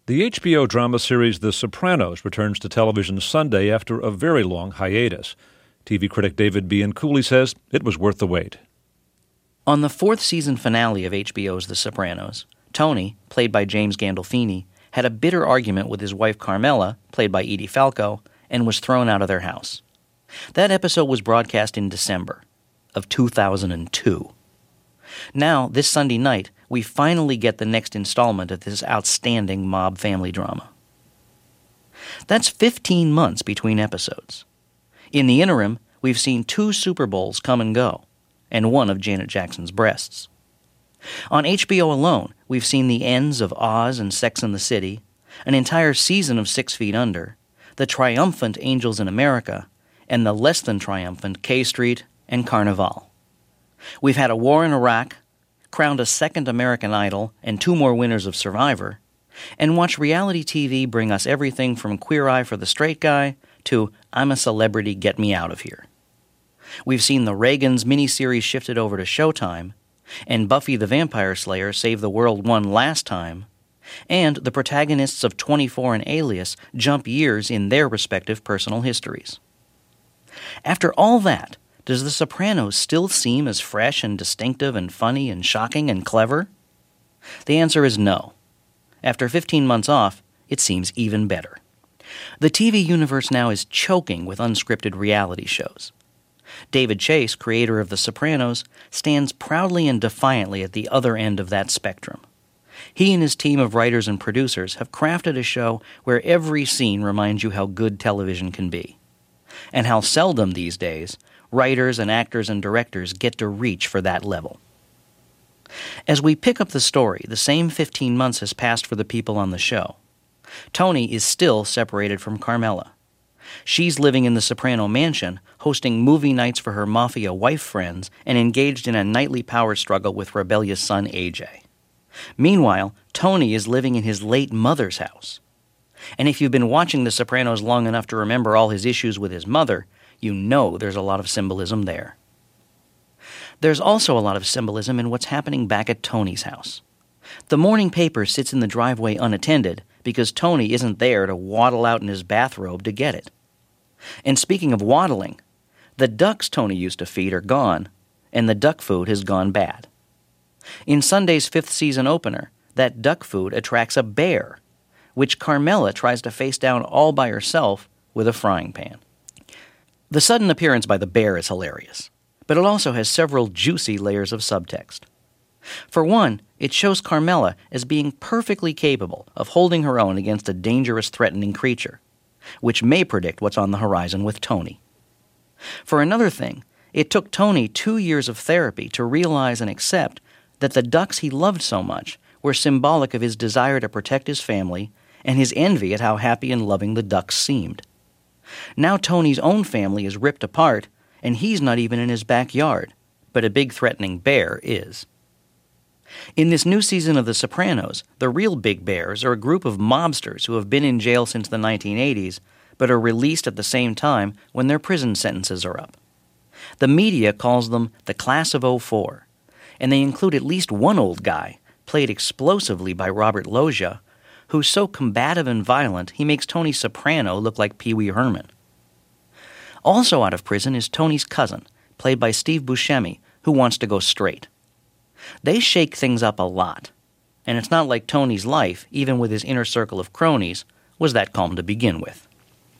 The HBO drama series The Sopranos returns to television Sunday after a very long hiatus. TV critic David Bianculli says it was worth the wait. On the fourth season finale of HBO's The Sopranos, Tony, played by James Gandolfini, had a bitter argument with his wife Carmela, played by Edie Falco, and was thrown out of their house. That episode was broadcast in December of 2002. Now, this Sunday night, we finally get the next installment of this outstanding mob family drama. That's 15 months between episodes. In the interim, we've seen 2 Super Bowls come and go, and one of Janet Jackson's breasts. On HBO alone, we've seen the ends of Oz and Sex and the City, an entire season of 6 Feet Under, the triumphant Angels in America, and the less than triumphant K Street and Carnival. We've had a war in Iraq, crowned a second American Idol and 2 more winners of Survivor, and watched reality TV bring us everything from Queer Eye for the Straight Guy to I'm a Celebrity, Get Me Out of Here. We've seen the Reagans miniseries shifted over to Showtime, and Buffy the Vampire Slayer Save the World one last time, and the protagonists of 24 and Alias jump years in their respective personal histories. After all that, does The Sopranos still seem as fresh and distinctive and funny and shocking and clever? The answer is no. After 15 months off, it seems even better. The TV universe now is choking with unscripted reality shows. David Chase, creator of The Sopranos, stands proudly and defiantly at the other end of that spectrum. He and his team of writers and producers have crafted a show where every scene reminds you how good television can be, and how seldom these days writers and actors and directors get to reach for that level. As we pick up the story, the same 15 months has passed for the people on the show. Tony is still separated from Carmela. She's living in the Soprano mansion, hosting movie nights for her mafia wife friends, and engaged in a nightly power struggle with rebellious son AJ. Meanwhile, Tony is living in his late mother's house. And if you've been watching The Sopranos long enough to remember all his issues with his mother, you know there's a lot of symbolism there. There's also a lot of symbolism in what's happening back at Tony's house. The morning paper sits in the driveway unattended because Tony isn't there to waddle out in his bathrobe to get it. And speaking of waddling, the ducks Tony used to feed are gone, and the duck food has gone bad. In Sunday's 5th season opener, that duck food attracts a bear, which Carmela tries to face down all by herself with a frying pan. The sudden appearance by the bear is hilarious, but it also has several juicy layers of subtext. For one, it shows Carmela as being perfectly capable of holding her own against a dangerous, threatening creature, which may predict what's on the horizon with Tony. For another thing, it took Tony 2 years of therapy to realize and accept that the ducks he loved so much were symbolic of his desire to protect his family and his envy at how happy and loving the ducks seemed. Now Tony's own family is ripped apart, and he's not even in his backyard, but a big threatening bear is. In this new season of The Sopranos, the real big bears are a group of mobsters who have been in jail since the 1980s, but are released at the same time when their prison sentences are up. The media calls them the Class of '04, and they include at least one old guy, played explosively by Robert Loggia, who's so combative and violent he makes Tony Soprano look like Pee Wee Herman. Also out of prison is Tony's cousin, played by Steve Buscemi, who wants to go straight. They shake things up a lot, and it's not like Tony's life, even with his inner circle of cronies, was that calm to begin with.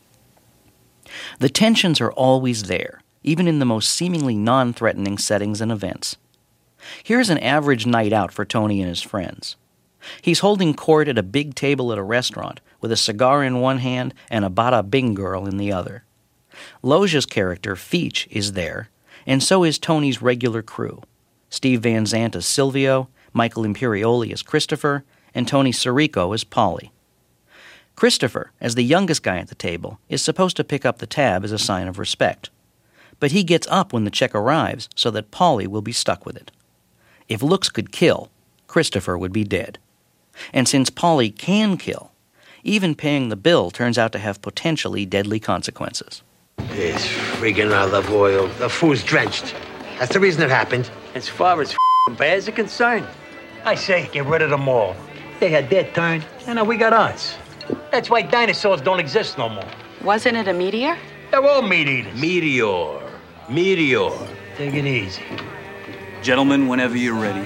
The tensions are always there, even in the most seemingly non-threatening settings and events. Here's an average night out for Tony and his friends. He's holding court at a big table at a restaurant, with a cigar in one hand and a bada bing girl in the other. Loggia's character, Feach, is there, and so is Tony's regular crew. Steve Van Zandt as Silvio, Michael Imperioli as Christopher, and Tony Sirico as Paulie. Christopher, as the youngest guy at the table, is supposed to pick up the tab as a sign of respect. But he gets up when the check arrives so that Paulie will be stuck with it. If looks could kill, Christopher would be dead. And since Paulie can kill, even paying the bill turns out to have potentially deadly consequences. This friggin' olive oil. The food's drenched. That's the reason it happened. As far as bears are concerned, I say, get rid of them all. They had their turn, and now we got ours. That's why dinosaurs don't exist no more. Wasn't it a meteor? They're all meat eaters. Meteor. Take it easy. Gentlemen, whenever you're ready.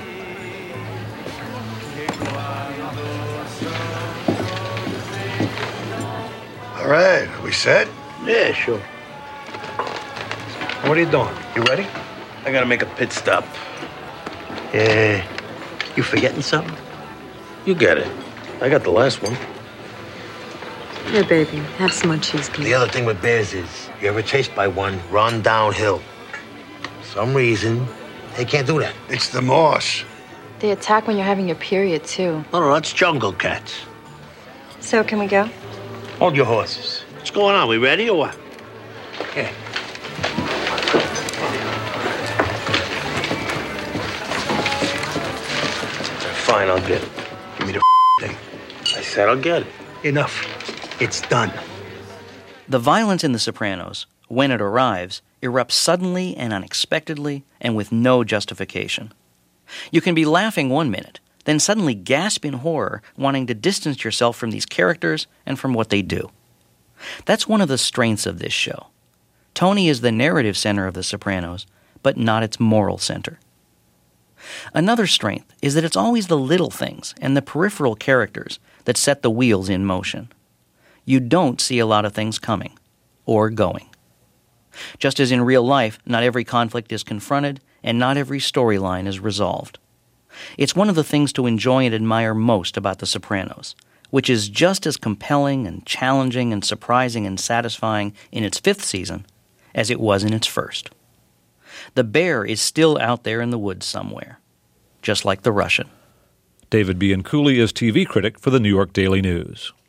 All right, are we set? Yeah, sure. What are you doing? You ready? I gotta make a pit stop. Yeah. You forgetting something? You get it. I got the last one. Here, baby, have some more cheese, please. The other thing with bears is, you ever chased by one, run downhill. For some reason, they can't do that. It's the moss. They attack when you're having your period, too. No, that's jungle cats. So, can we go? Hold your horses. What's going on? We ready or what? Yeah. Fine, I'll get it. Give me the thing. I said I'll get it. Enough. It's done. The violence in The Sopranos, when it arrives, erupts suddenly and unexpectedly and with no justification. You can be laughing 1 minute, then suddenly gasp in horror, wanting to distance yourself from these characters and from what they do. That's one of the strengths of this show. Tony is the narrative center of The Sopranos, but not its moral center. Another strength is that it's always the little things and the peripheral characters that set the wheels in motion. You don't see a lot of things coming or going. Just as in real life, not every conflict is confronted and not every storyline is resolved. It's one of the things to enjoy and admire most about The Sopranos, which is just as compelling and challenging and surprising and satisfying in its 5th season as it was in its first. The bear is still out there in the woods somewhere, just like the Russian. David Bianculli is TV critic for the New York Daily News.